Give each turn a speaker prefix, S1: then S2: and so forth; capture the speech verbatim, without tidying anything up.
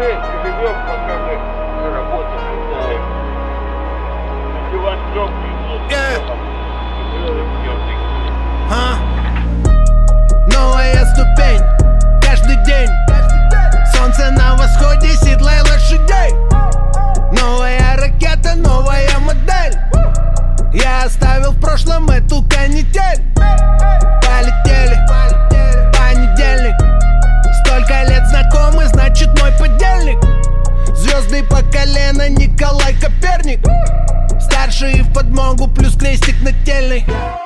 S1: вместе живем, пока мы на работу летаем. Надевать теплый
S2: Новая ступень, каждый день. Солнце на восходе, седлай лошадей. Новая ракета, новая модель. Я оставил в прошлом эту канитель. Полетели, понедельник. Столько лет знакомы, значит мой подельник. Звезды по колено, Николай Коперник. Старший в подмогу, плюс крестик нательный.